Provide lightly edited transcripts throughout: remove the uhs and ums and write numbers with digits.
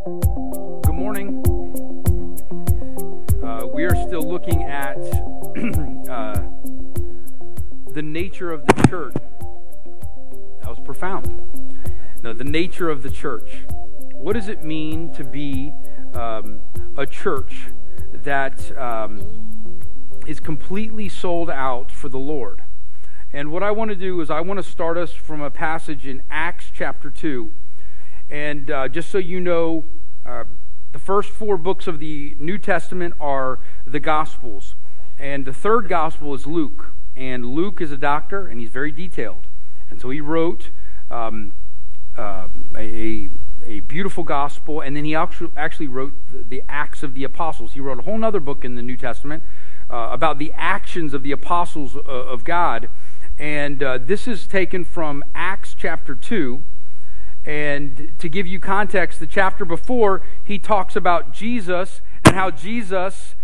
Good morning. We are still looking at the nature of the church. That was profound. No, the nature of the church. What does it mean to be a church that is completely sold out for the Lord? And what I want to do is I want to start us from a passage in Acts chapter 2. And just so you know, the first 4 books of the New Testament are the Gospels. And the third Gospel is Luke. And Luke is a doctor, and he's very detailed. And so he wrote a beautiful Gospel, and then he actually wrote the Acts of the Apostles. He wrote a whole other book in the New Testament about the actions of the apostles of God. And this is taken from Acts chapter 2. And to give you context, the chapter before, he talks about Jesus and how Jesus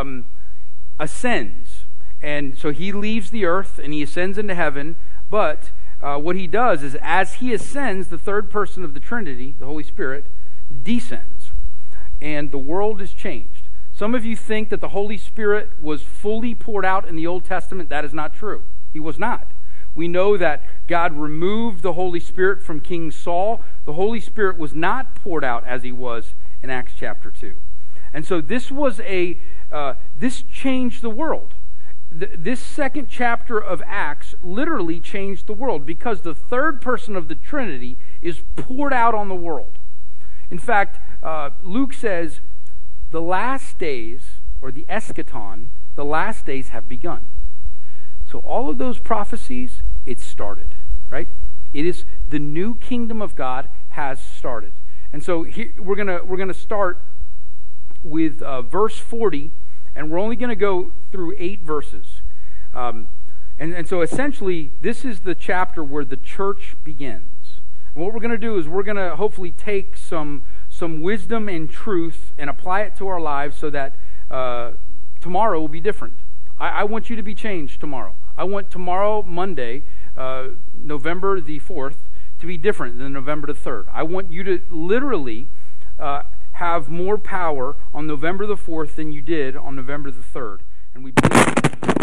ascends. And so he leaves the earth and he ascends into heaven. But what he does is as he ascends, the third person of the Trinity, the Holy Spirit, descends. And the world is changed. Some of you think that the Holy Spirit was fully poured out in the Old Testament. That is not true. He was not. We know that God removed the Holy Spirit from King Saul. The Holy Spirit was not poured out as he was in Acts chapter 2. And so this was this changed the world. This second chapter of Acts literally changed the world because the third person of the Trinity is poured out on the world. In fact, Luke says, the last days, or the eschaton, the last days have begun. So all of those prophecies, it started, right? It is the new kingdom of God has started. And so here, we're gonna start with verse 40, and we're only gonna go through 8 verses. And so essentially, this is the chapter where the church begins. And what we're gonna do is we're gonna hopefully take some wisdom and truth and apply it to our lives so that tomorrow will be different. I want you to be changed tomorrow. I want tomorrow, Monday, November the 4th, to be different than November the 3rd. I want you to literally have more power on November the 4th than you did on November the 3rd. And we believe.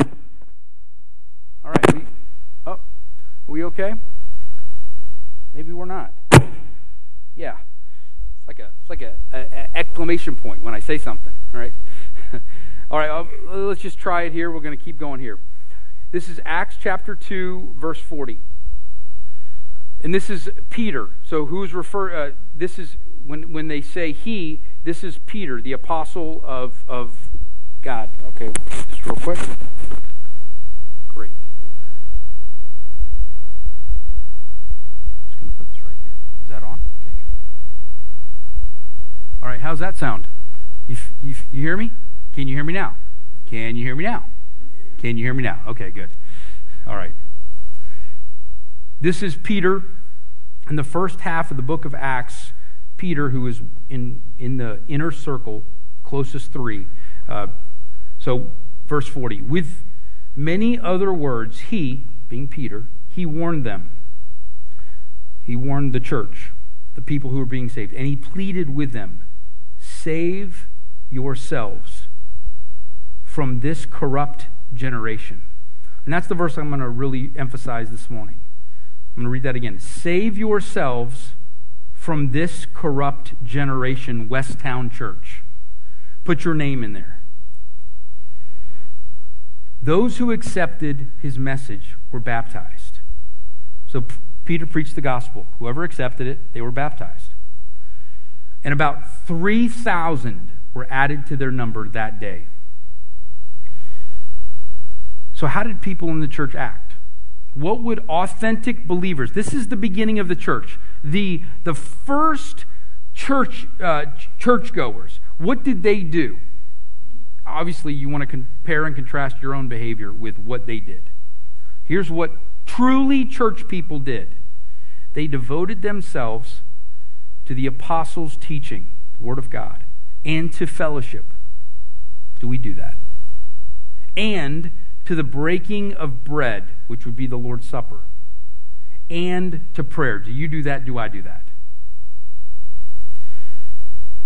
All right. Are we okay? Maybe we're not. Yeah. It's like a exclamation point when I say something. All right. All right. Let's just try it here. We're going to keep going here. This is Acts chapter 2, verse 40. And this is Peter. So who's this is, when they say he, this is Peter, the apostle of God. Okay, just real quick. Great. I'm just going to put this right here. Is that on? Okay, good. All right, how's that sound? You hear me? Can you hear me now? Can you hear me now? Can you hear me now? Okay, good. All right. This is Peter in the first half of the book of Acts. Peter, who is in the inner circle, closest 3. So, verse 40. With many other words, he, being Peter, he warned them. He warned the church, the people who were being saved. And he pleaded with them, save yourselves from this corrupt generation. And that's the verse I'm going to really emphasize this morning. I'm going to read that again. Save yourselves from this corrupt generation, Westtown Church. Put your name in there. Those who accepted his message were baptized. So Peter preached the gospel. Whoever accepted it, they were baptized. And about 3,000 were added to their number that day. So how did people in the church act? What would authentic believers, this is the beginning of the church, the first churchgoers, what did they do? Obviously, you want to compare and contrast your own behavior with what they did. Here's what truly church people did. They devoted themselves to the apostles' teaching, the Word of God, and to fellowship. Do we do that? And to the breaking of bread, which would be the Lord's Supper, and to prayer. Do you do that? Do I do that?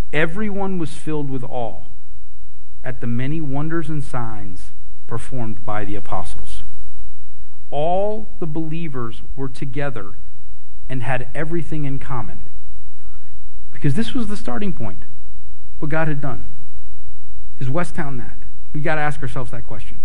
Everyone was filled with awe at the many wonders and signs performed by the apostles. All the believers were together and had everything in common. Because this was the starting point, what God had done. Is Westtown that? We got to ask ourselves that question.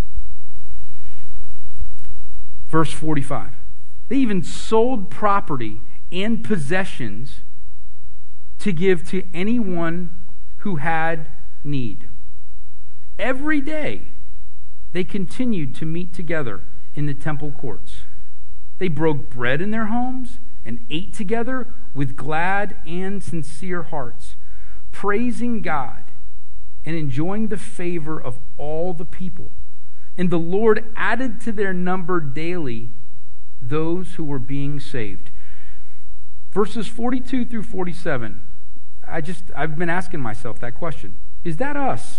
Verse 45. They even sold property and possessions to give to anyone who had need. Every day, they continued to meet together in the temple courts. They broke bread in their homes and ate together with glad and sincere hearts, praising God and enjoying the favor of all the people. And the Lord added to their number daily those who were being saved. Verses 42 through 47, I've been asking myself that question. Is that us?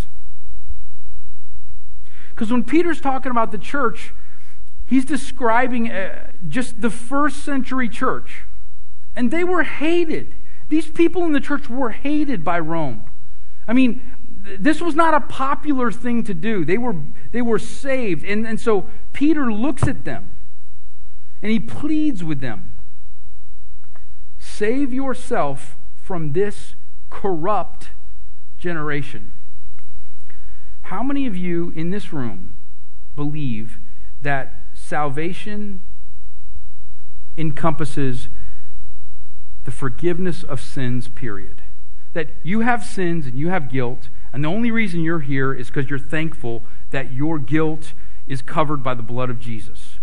Because when Peter's talking about the church, he's describing just the first century church. And they were hated. These people in the church were hated by Rome. I mean, this was not a popular thing to do. They were saved. And so Peter looks at them and he pleads with them. Save yourself from this corrupt generation. How many of you in this room believe that salvation encompasses the forgiveness of sins, period? That you have sins and you have guilt, and the only reason you're here is because you're thankful that your guilt is covered by the blood of Jesus.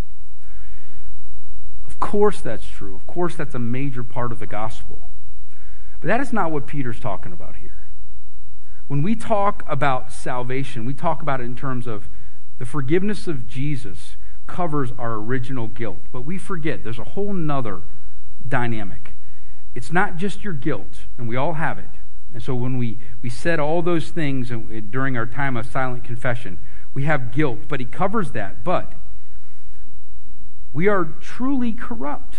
Of course that's true. Of course that's a major part of the gospel. But that is not what Peter's talking about here. When we talk about salvation, we talk about it in terms of the forgiveness of Jesus covers our original guilt. But we forget there's a whole nother dynamic. It's not just your guilt, and we all have it. And so when we said all those things during our time of silent confession, we have guilt, but he covers that. But we are truly corrupt.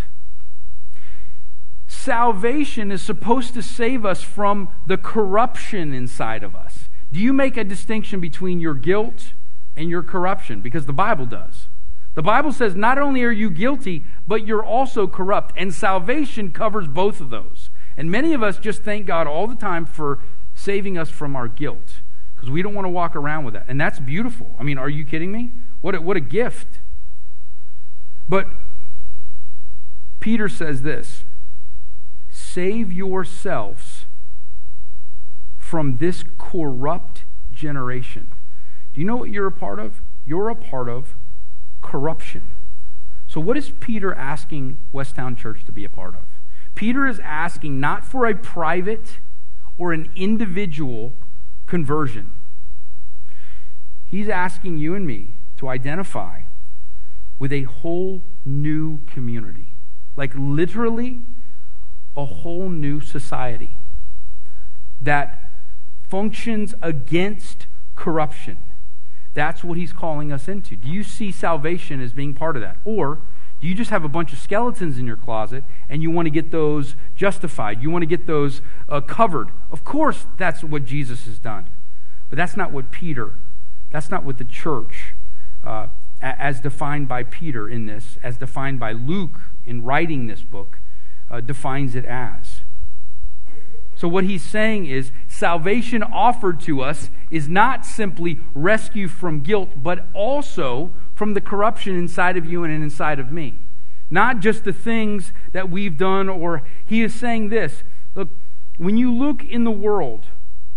Salvation is supposed to save us from the corruption inside of us. Do you make a distinction between your guilt and your corruption? Because the Bible does. The Bible says not only are you guilty, but you're also corrupt. And salvation covers both of those. And many of us just thank God all the time for saving us from our guilt, because we don't want to walk around with that. And that's beautiful. I mean, are you kidding me? What a gift. But Peter says this, save yourselves from this corrupt generation. Do you know what you're a part of? You're a part of corruption. So what is Peter asking Westtown Church to be a part of? Peter is asking not for a private or an individual conversion. He's asking you and me to identify with a whole new community. Like literally a whole new society that functions against corruption. That's what he's calling us into. Do you see salvation as being part of that? Or do you just have a bunch of skeletons in your closet and you want to get those justified? You want to get those covered? Of course, that's what Jesus has done. But that's not what that's not what the church, as defined by Peter in this, as defined by Luke in writing this book, defines it as. So what he's saying is salvation offered to us is not simply rescue from guilt, but also from the corruption inside of you and inside of me. Not just the things that we've done, or he is saying this. Look, when you look in the world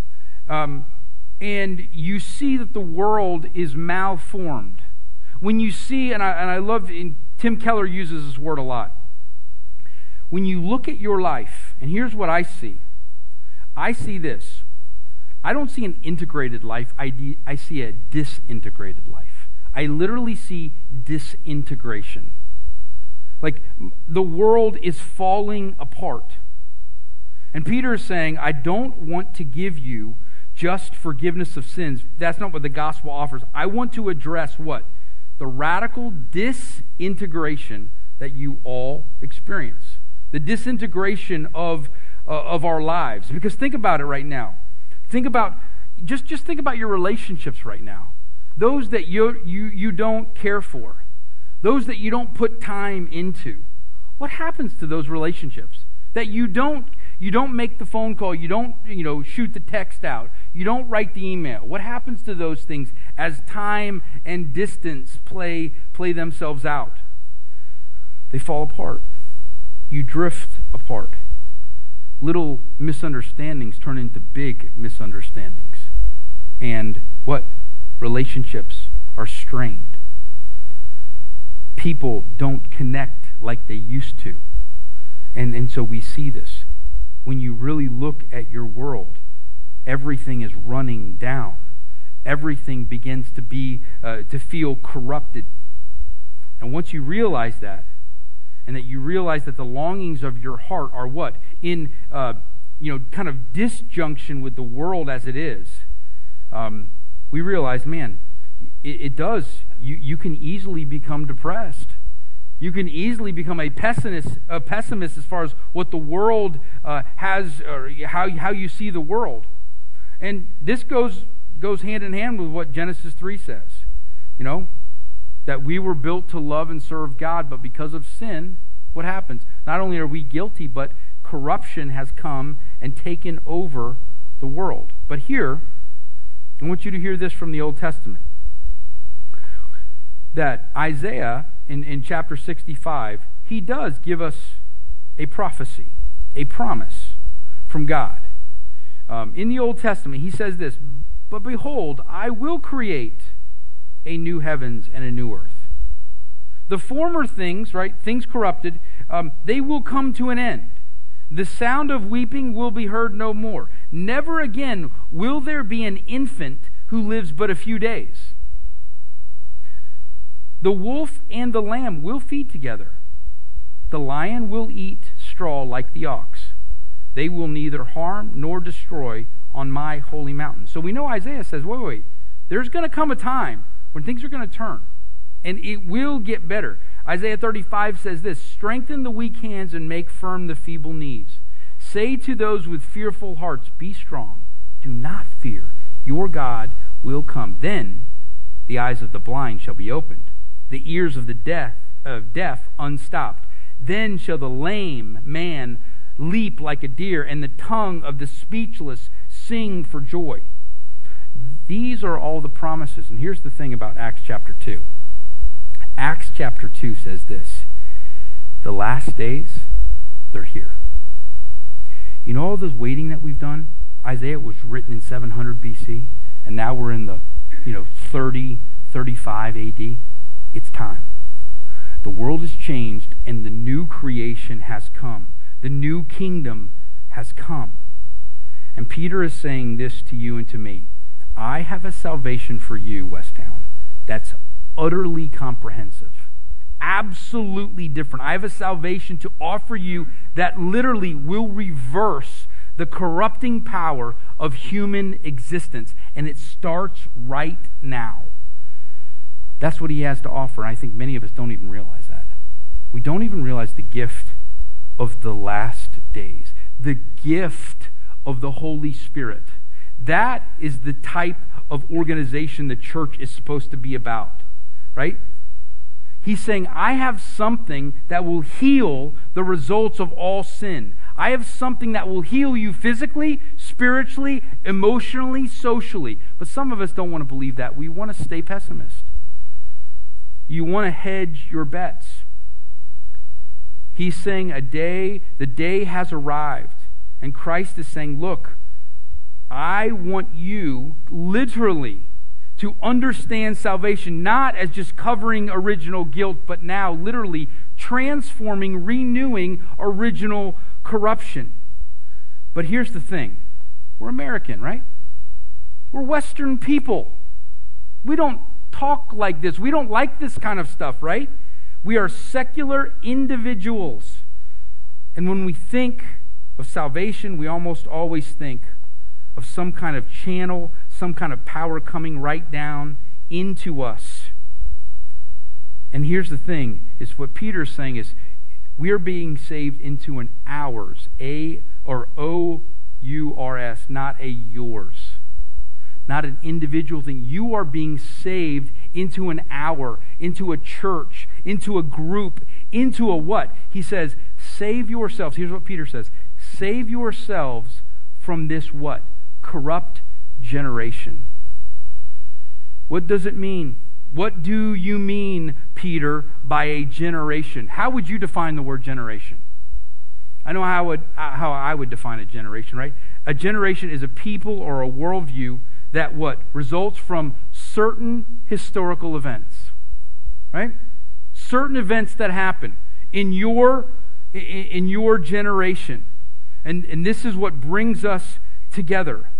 and you see that the world is malformed, when you see, and I love, and Tim Keller uses this word a lot, when you look at your life, and here's what I see this. I don't see an integrated life. I see a disintegrated life. I literally see disintegration. Like the world is falling apart. And Peter is saying, I don't want to give you just forgiveness of sins. That's not what the gospel offers. I want to address what? The radical disintegration that you all experience. The disintegration of of our lives. Because think about it right now. Think about, just think about your relationships right now. Those that you don't care for. Those that you don't put time into. What happens to those relationships? That you don't make the phone call, you don't shoot the text out, you don't write the email. What happens to those things as time and distance play themselves out? They fall apart. You drift apart. Little misunderstandings turn into big misunderstandings. And what? Relationships are strained. People don't connect like they used to. And so we see this. When you really look at your world, everything is running down. Everything begins to feel corrupted. And once you realize that, and that you realize that the longings of your heart are what? In kind of disjunction with the world as it is, we realize, man, it does. You can easily become depressed. You can easily become a pessimist as far as what the world has, or how you see the world. And this goes hand in hand with what Genesis 3 says. That we were built to love and serve God, but because of sin, what happens? Not only are we guilty, but corruption has come and taken over the world. But here, I want you to hear this from the Old Testament. That Isaiah, in chapter 65, he does give us a prophecy, a promise from God. In the Old Testament, he says this, "But behold, I will create a new heavens and a new earth. The former things," right, things corrupted, "they will come to an end. The sound of weeping will be heard no more. Never again will there be an infant who lives but a few days. The wolf and the lamb will feed together. The lion will eat straw like the ox. They will neither harm nor destroy on my holy mountain." So we know Isaiah says, wait, there's going to come a time when things are going to turn, and it will get better. Isaiah 35 says this, "Strengthen the weak hands and make firm the feeble knees. Say to those with fearful hearts, be strong. Do not fear. Your God will come. Then the eyes of the blind shall be opened, the ears of the deaf unstopped. Then shall the lame man leap like a deer, and the tongue of the speechless sing for joy." These are all the promises. And here's the thing about Acts chapter 2. Acts chapter 2 says this, the last days, they're here. You know all this waiting that we've done? Isaiah was written in 700 BC, and now we're in the 30, 35 AD. It's time. The world has changed, and the new creation has come. The new kingdom has come. And Peter is saying this to you and to me. I have a salvation for you, Westtown, that's utterly comprehensive. Absolutely different. I have a salvation to offer you that literally will reverse the corrupting power of human existence. And it starts right now. That's what he has to offer. And I think many of us don't even realize that. We don't even realize the gift of the last days. The gift of the Holy Spirit. That is the type of organization the church is supposed to be about. Right? He's saying, I have something that will heal the results of all sin. I have something that will heal you physically, spiritually, emotionally, socially. But some of us don't want to believe that. We want to stay pessimist. You want to hedge your bets. He's saying the day has arrived. And Christ is saying, look, I want you literally to understand salvation, not as just covering original guilt, but now literally transforming, renewing original corruption. But here's the thing. We're American, right? We're Western people. We don't talk like this. We don't like this kind of stuff, right? We are secular individuals. And when we think of salvation, we almost always think of some kind of channel, some kind of power coming right down into us. And here's the thing, is what Peter's saying is, We are being saved into an ours, A or O-U-R-S, not a yours. Not an individual thing. You are being saved into an hour, into a church, into a group, into a what? He says, save yourselves. Here's what Peter says. Save yourselves from this what? Corrupt generation. What does it mean? What do you mean, Peter, by a generation? How would you define the word generation? I know how I would define a generation, right? A generation is a people or a worldview that what? Results from certain historical events, right? Certain events that happen in your generation. And this is what brings us together.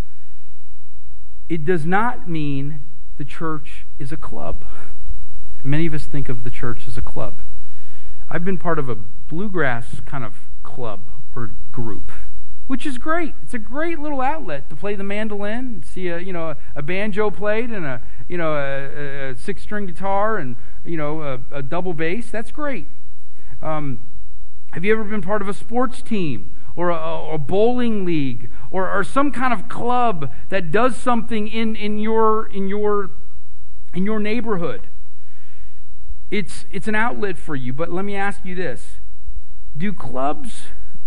It does not mean the church is a club. Many of us think of the church as a club. I've been part of a bluegrass kind of club or group, which is great. It's a great little outlet to play the mandolin, see a banjo played and a six-string guitar and a double bass. That's great. Have you ever been part of a sports team or a bowling league or some kind of club that does something in your neighborhood? It's an outlet for you. But let me ask you this: do clubs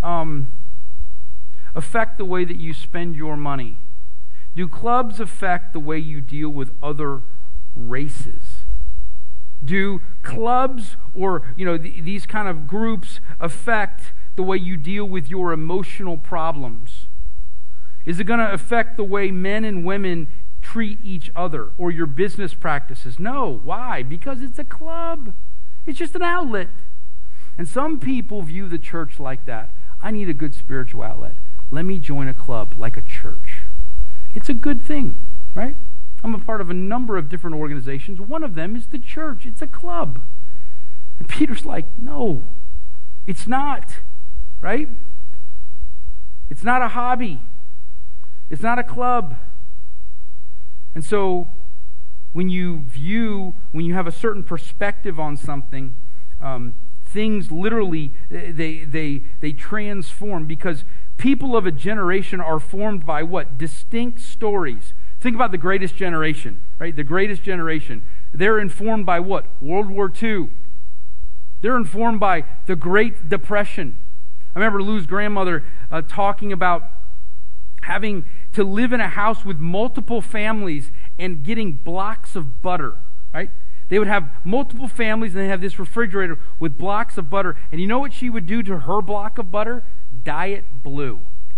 affect the way that you spend your money? Do clubs affect the way you deal with other races? Do clubs or these kind of groups affect the way you deal with your emotional problems? Is it going to affect the way men and women treat each other or your business practices? No. Why? Because it's a club. It's just an outlet. And some people view the church like that. I need a good spiritual outlet. Let me join a club like a church. It's a good thing, right? I'm a part of a number of different organizations. One of them is the church. It's a club. And Peter's like, no, it's not, right? It's not a hobby. It's not a club. And so when you have a certain perspective on something, things literally, they transform, because people of a generation are formed by what? Distinct stories. Think about the greatest generation, right? The greatest generation. They're informed by what? World War II. They're informed by the Great Depression. I remember Lou's grandmother talking about having to live in a house with multiple families and getting blocks of butter, right? They would have multiple families and they have this refrigerator with blocks of butter. And you know what she would do to her block of butter? Dye it blue.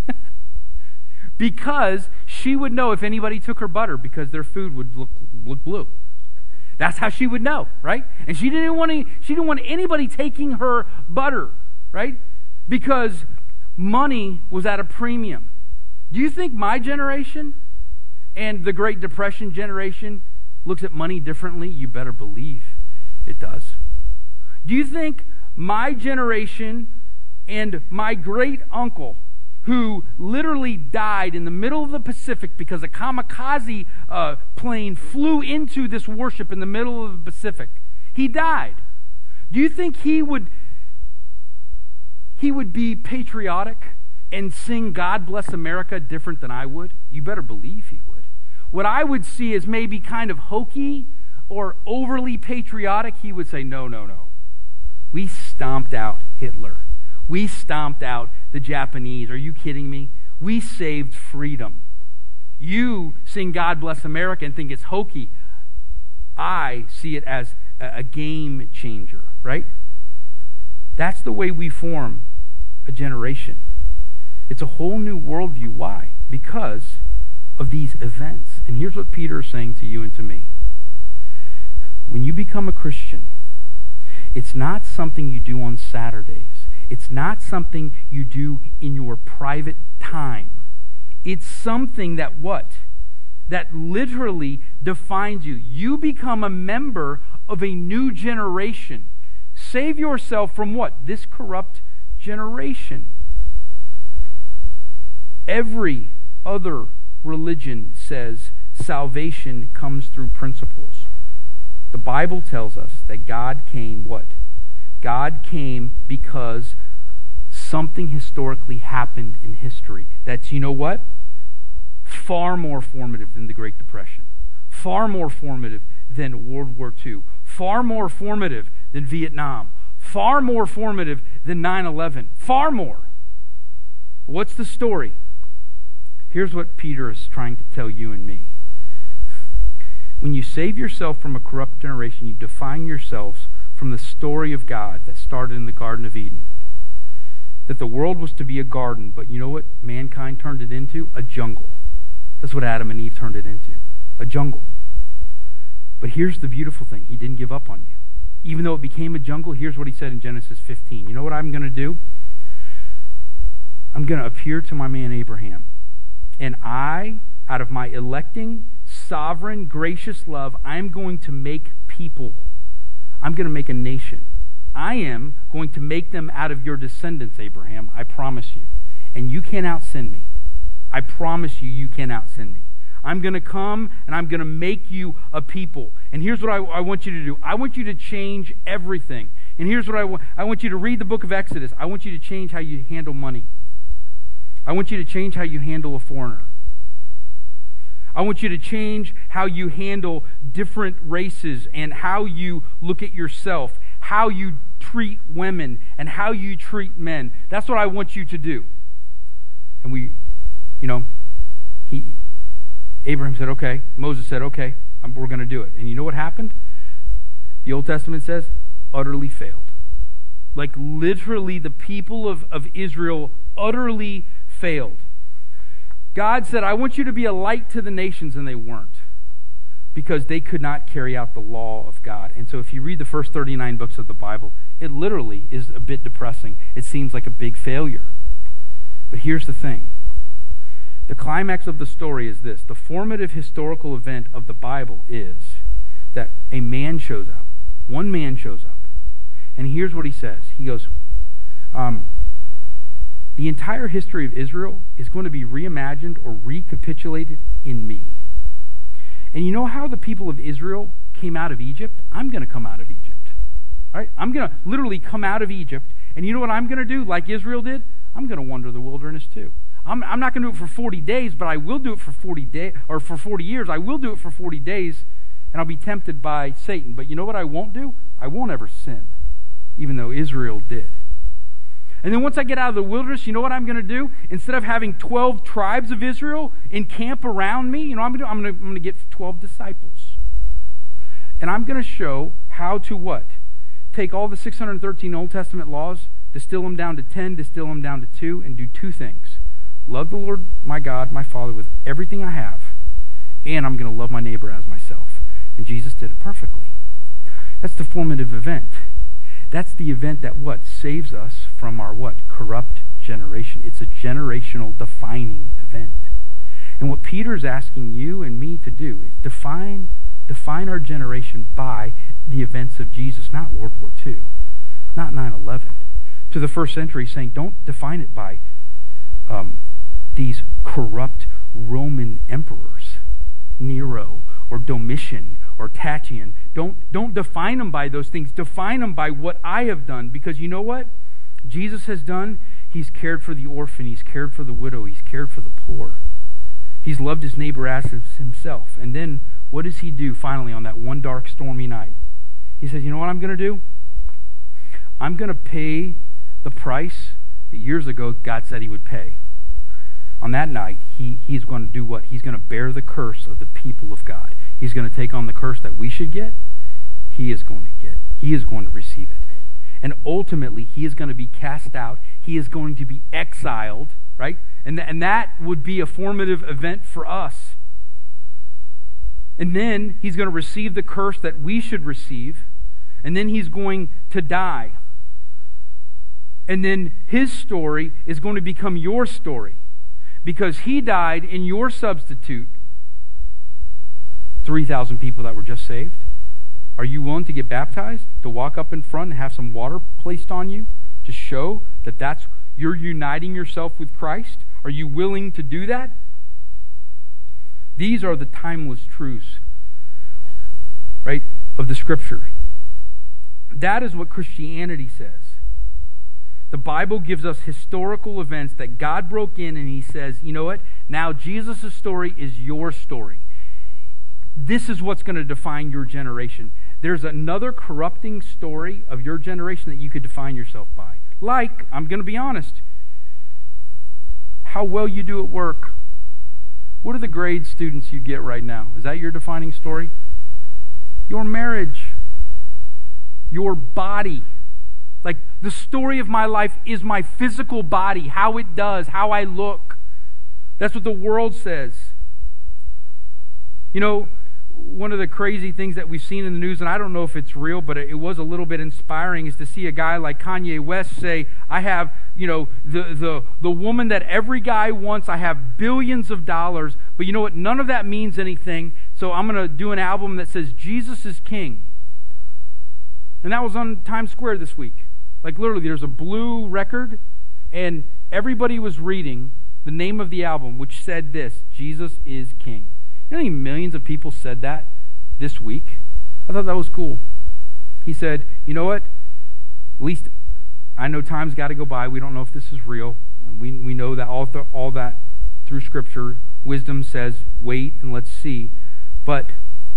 Because she would know if anybody took her butter, because their food would look blue. That's how she would know, right? And she didn't want anybody taking her butter, right? Because money was at a premium. Do you think my generation and the Great Depression generation looks at money differently? You better believe it does. Do you think my generation and my great uncle, who literally died in the middle of the Pacific because a kamikaze plane flew into this worship in the middle of the Pacific, he died. Do you think he would be patriotic and sing God Bless America different than I would? You better believe he would. What I would see is maybe kind of hokey or overly patriotic. He would say, no. We stomped out Hitler. We stomped out the Japanese. Are you kidding me? We saved freedom. You sing God Bless America and think it's hokey. I see it as a game changer, right? That's the way we form a generation. It's a whole new worldview. Why? Because of these events. And here's what Peter is saying to you and to me. When you become a Christian, it's not something you do on Saturdays. It's not something you do in your private time. It's something that what? That literally defines you. You become a member of a new generation. Save yourself from what? This corrupt generation. Every other religion says salvation comes through principles. The Bible tells us that God came what? God came because something historically happened in history that's, you know what? Far more formative than the Great Depression. Far more formative than World War II. Far more formative than Vietnam. Far more formative than 9/11. Far more. What's the story? Here's what Peter is trying to tell you and me. When you save yourself from a corrupt generation, you define yourselves from the story of God that started in the Garden of Eden. That the world was to be a garden, but you know what mankind turned it into? A jungle. That's what Adam and Eve turned it into. A jungle. But here's the beautiful thing. He didn't give up on you. Even though it became a jungle, here's what he said in Genesis 15. You know what I'm going to do? I'm going to appear to my man Abraham. And I, out of my electing, sovereign, gracious love, I'm going to make people. I'm going to make a nation. I am going to make them out of your descendants, Abraham. I promise you. And you can't out-sin me. I promise you, you can't out-sin me. I'm going to come and I'm going to make you a people. And here's what I want you to do. I want you to change everything. And here's what I want you to read the book of Exodus. I want you to change how you handle money. I want you to change how you handle a foreigner. I want you to change how you handle different races and how you look at yourself, how you treat women and how you treat men. That's what I want you to do. And Abraham said, okay. Moses said, okay, we're going to do it. And you know what happened? The Old Testament says, utterly failed. Like literally the people of Israel utterly failed. God said, I want you to be a light to the nations, and they weren't. Because they could not carry out the law of God. And so if you read the first 39 books of the Bible, it literally is a bit depressing. It seems like a big failure. But here's the thing. The climax of the story is this. The formative historical event of the Bible is that a man shows up. One man shows up. And here's what he says. He goes, the entire history of Israel is going to be reimagined or recapitulated in me. And you know how the people of Israel came out of Egypt? I'm going to come out of Egypt. All right? I'm going to literally come out of Egypt. And you know what I'm going to do like Israel did? I'm going to wander the wilderness too. I'm not going to do it for 40 days, but I will do it for 40 days or for 40 years. I will do it for 40 days, and I'll be tempted by Satan. But you know what I won't do? I won't ever sin, even though Israel did. And then once I get out of the wilderness, you know what I'm going to do? Instead of having 12 tribes of Israel encamp around me, you know what I'm going to get 12 disciples. And I'm going to show how to what? Take all the 613 Old Testament laws, distill them down to 10, distill them down to 2, and do two things. Love the Lord my God, my Father, with everything I have, and I'm going to love my neighbor as myself. And Jesus did it perfectly. That's the formative event. That's the event that what? Saves us from our what? Corrupt generation. It's a generational defining event. And what Peter's asking you and me to do is define our generation by the events of Jesus, not World War II, not 9/11. To the first century, he's saying don't define it by these corrupt Roman emperors, Nero or Domitian or Tatian. Don't define them by those things. Define them by what I have done. Because you know what Jesus has done? He's cared for the orphan. He's cared for the widow. He's cared for the poor. He's loved his neighbor as himself. And then what does he do finally on that one dark, stormy night? He says, you know what I'm going to do? I'm going to pay the price that years ago God said he would pay. On that night, he's going to do what? He's going to bear the curse of the people of God. He's going to take on the curse that we should get. He is going to get. He is going to receive it. And ultimately, he is going to be cast out. He is going to be exiled, right? And that would be a formative event for us. And then he's going to receive the curse that we should receive. And then he's going to die. And then his story is going to become your story. Because he died in your substitute. 3,000 people that were just saved. Are you willing to get baptized? To walk up in front and have some water placed on you? To show that you're uniting yourself with Christ? Are you willing to do that? These are the timeless truths, right, of the Scripture. That is what Christianity says. The Bible gives us historical events that God broke in, and he says, you know what? Now Jesus' story is your story. This is what's going to define your generation. There's another corrupting story of your generation that you could define yourself by. Like, I'm going to be honest, how well you do at work. What are the grade students you get right now? Is that your defining story? Your marriage. Your body. Like, the story of my life is my physical body, how it does, how I look. That's what the world says. You know, one of the crazy things that we've seen in the news, and I don't know if it's real, but it was a little bit inspiring, is to see a guy like Kanye West say, I have, you know, the woman that every guy wants, I have billions of dollars, but you know what, none of that means anything, so I'm going to do an album that says Jesus is King. And that was on Times Square this week. Like literally, there's a blue record, and everybody was reading the name of the album, which said this, Jesus is King. You know how many millions of people said that this week? I thought that was cool. He said, you know what? At least I know time's got to go by. We don't know if this is real. We know that all that through Scripture, wisdom says, wait and let's see. But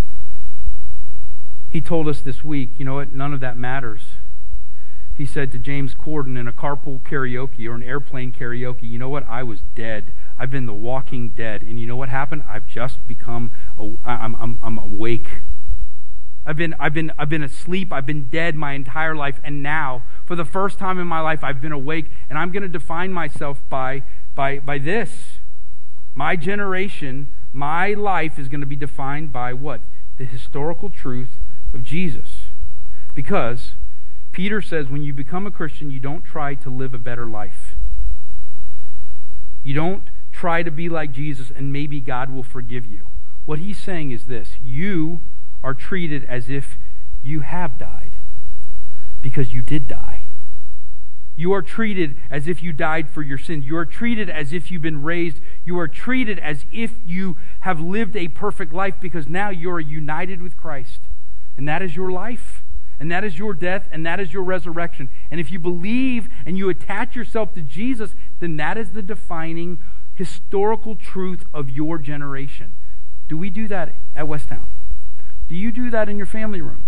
he told us this week, you know what? None of that matters. He said to James Corden in a carpool karaoke or an airplane karaoke, you know what? I was dead. I've been the walking dead. And you know what happened? I've just become, I'm awake. I've been asleep. I've been dead my entire life. And now, for the first time in my life, I've been awake. And I'm going to define myself by this. My generation, my life is going to be defined by what? The historical truth of Jesus. Because Peter says when you become a Christian, you don't try to live a better life. You don't try to be like Jesus and maybe God will forgive you. What he's saying is this: you are treated as if you have died because you did die. You are treated as if you died for your sins. You are treated as if you've been raised. You are treated as if you have lived a perfect life because now you are united with Christ. And that is your life. And that is your death, and that is your resurrection. And if you believe and you attach yourself to Jesus, then that is the defining historical truth of your generation. Do we do that at Westtown? Do you do that in your family room?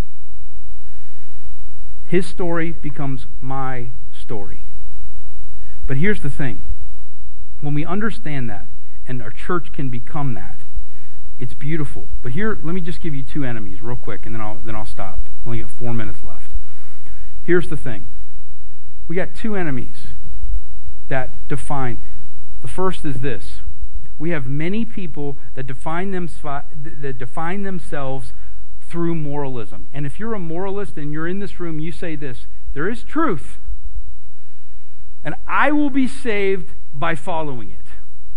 His story becomes my story. But here's the thing. When we understand that, and our church can become that, it's beautiful. But here, let me just give you two enemies real quick, and then I'll stop. Only got 4 minutes left. Here's the thing. We got two enemies that define. The first is this. We have many people that define themselves through moralism. And if you're a moralist and you're in this room, you say this: there is truth, and I will be saved by following it.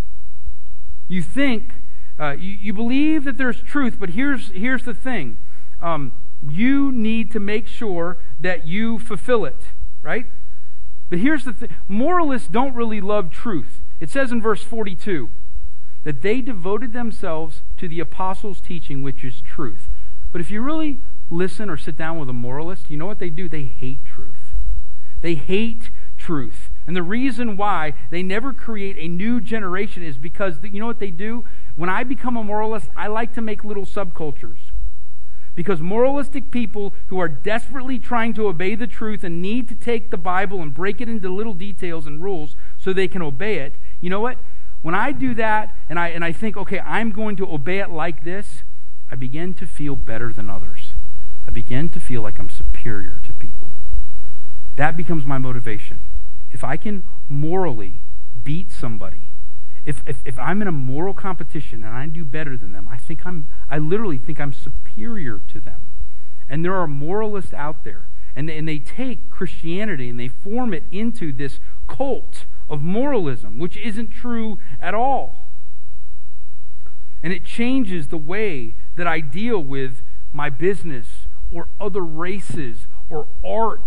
You think, you believe that there's truth, but here's the thing. You need to make sure that you fulfill it, right? But here's the thing. Moralists don't really love truth. It says in verse 42 that they devoted themselves to the apostles' teaching, which is truth. But if you really listen or sit down with a moralist, you know what they do? They hate truth. They hate truth. And the reason why they never create a new generation is because, you know what they do? When I become a moralist, I like to make little subcultures. Because moralistic people who are desperately trying to obey the truth and need to take the Bible and break it into little details and rules so they can obey it, you know what? When I do that and I think, okay, I'm going to obey it like this, I begin to feel better than others. I begin to feel like I'm superior to people. That becomes my motivation. If I can morally beat somebody, if I'm in a moral competition and I do better than them, I literally think I'm superior to them. And there are moralists out there, and they take Christianity and they form it into this cult of moralism, which isn't true at all. And it changes the way that I deal with my business or other races or art.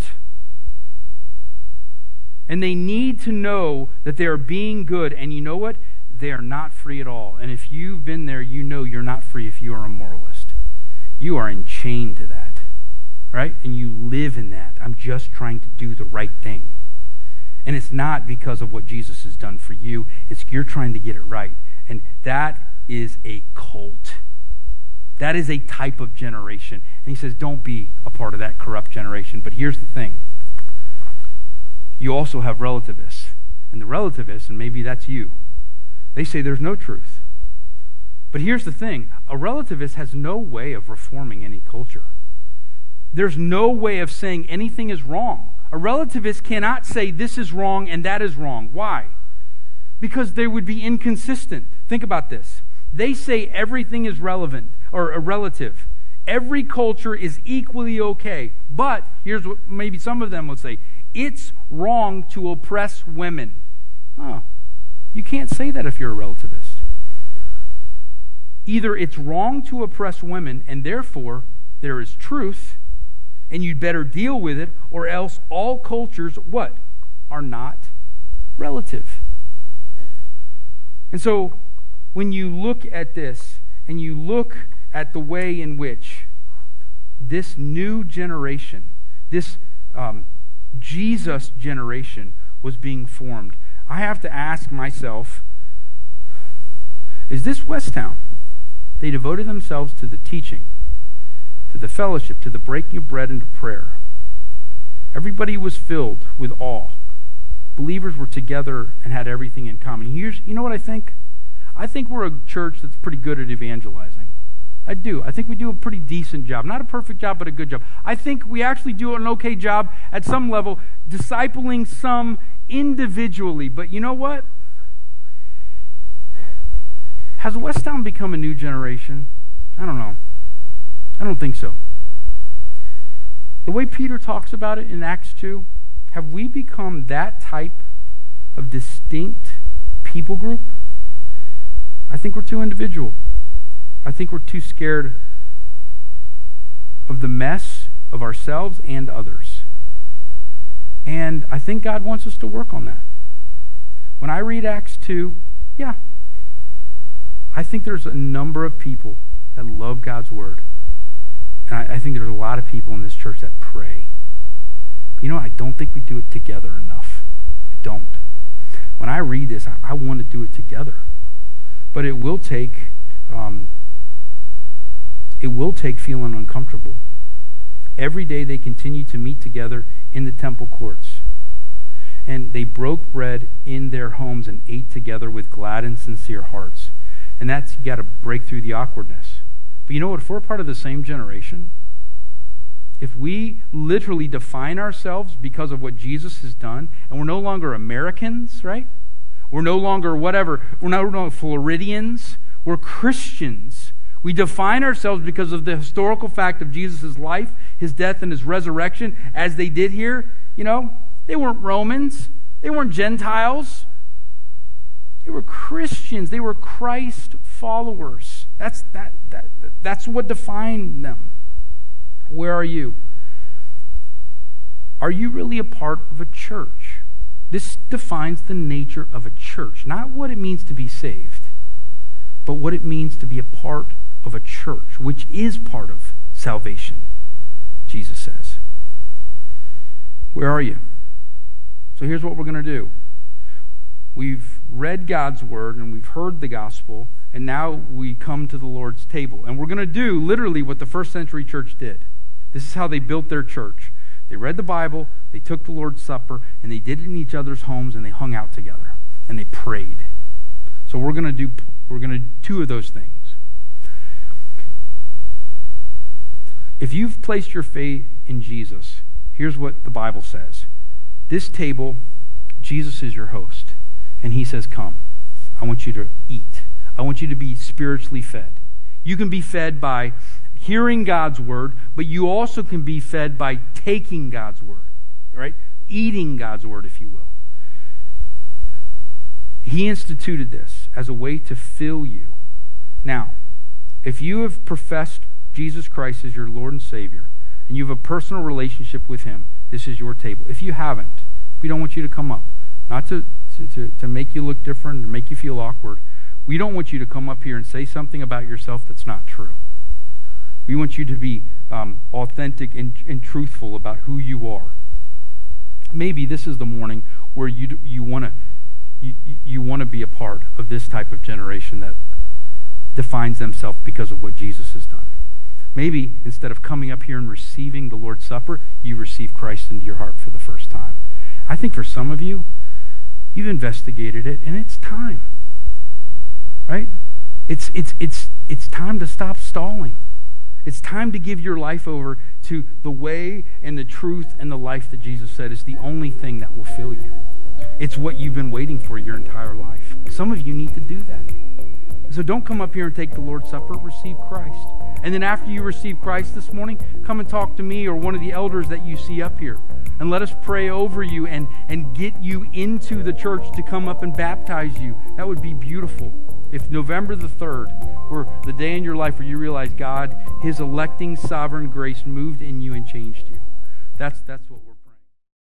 And they need to know that they are being good. And you know what? They are not free at all. And if you've been there, you know you're not free if you are a moralist. You are enchained to that. right? And you live in that. I'm just trying to do the right thing. And it's not because of what Jesus has done for you. It's you're trying to get it right. And that is a cult. That is a type of generation. And he says, don't be a part of that corrupt generation. But here's the thing. You also have relativists. And the relativists, and maybe that's you, they say there's no truth. But here's the thing. A relativist has no way of reforming any culture. There's no way of saying anything is wrong. A relativist cannot say this is wrong and that is wrong. Why? Because they would be inconsistent. Think about this. They say everything is relevant or relative. Every culture is equally okay. But here's what maybe some of them would say. It's wrong to oppress women. Oh, you can't say that if you're a relativist. Either it's wrong to oppress women and therefore there is truth and you'd better deal with it, or else all cultures, what? Are not relative. And so when you look at this and you look at the way in which this new generation, this Jesus generation was being formed, I have to ask myself, is this Westtown? They devoted themselves to the teaching, to the fellowship, to the breaking of bread, and to prayer. Everybody was filled with awe. Believers were together and had everything in common. You know what I think? I think we're a church that's pretty good at evangelizing. I do. I think we do a pretty decent job. Not a perfect job, but a good job. I think we actually do an okay job at some level discipling some individually. But you know what? Has Westtown become a new generation? I don't know. I don't think so. The way Peter talks about it in Acts 2, have we become that type of distinct people group? I think we're too individual. I think we're too scared of the mess of ourselves and others. And I think God wants us to work on that. When I read Acts 2, yeah, I think there's a number of people that love God's word. And I think there's a lot of people in this church that pray. But you know, I don't think we do it together enough. I don't. When I read this, I want to do it together. But it will take feeling uncomfortable. Every day they continue to meet together in the temple courts. And they broke bread in their homes and ate together with glad and sincere hearts. And that's, you got to break through the awkwardness. But you know what? If we're part of the same generation, if we literally define ourselves because of what Jesus has done, and we're no longer Americans, right? We're no longer whatever. We're no longer Floridians. We're Christians. We define ourselves because of the historical fact of Jesus' life, his death, and his resurrection, as they did here. You know, they weren't Romans. They weren't Gentiles. They were Christians. They were Christ followers. That's what defined them. Where are you? Are you really a part of a church? This defines the nature of a church, not what it means to be saved, but what it means to be a part of a church, which is part of salvation, Jesus says. Where are you? So here's what we're going to do. We've read God's word and we've heard the gospel, and now we come to the Lord's table. And we're going to do literally what the first century church did. This is how they built their church. They read the Bible, they took the Lord's Supper, and they did it in each other's homes, and they hung out together, and they prayed. So we're going to do two of those things. If you've placed your faith in Jesus, here's what the Bible says. This table, Jesus is your host. And he says, come, I want you to eat. I want you to be spiritually fed. You can be fed by hearing God's word, but you also can be fed by taking God's word, right? Eating God's word, if you will. He instituted this as a way to fill you. Now, if you have professed Jesus Christ as your Lord and Savior, and you have a personal relationship with him, this is your table. If you haven't, we don't want you to come up. Not to make you look different, to make you feel awkward. We don't want you to come up here and say something about yourself that's not true. We want you to be authentic and truthful about who you are. Maybe this is the morning where you want to be a part of this type of generation that defines themselves because of what Jesus has done. Maybe instead of coming up here and receiving the Lord's Supper, you receive Christ into your heart for the first time. I think for some of you, you've investigated it, and it's time. Right? It's time to stop stalling. It's time to give your life over to the way and the truth and the life that Jesus said is the only thing that will fill you. It's what you've been waiting for your entire life. Some of you need to do that. So don't come up here and take the Lord's Supper. Receive Christ. And then after you receive Christ this morning, come and talk to me or one of the elders that you see up here. And let us pray over you and get you into the church to come up and baptize you. That would be beautiful. If November the 3rd were the day in your life where you realize God, His electing sovereign grace moved in you and changed you. That's what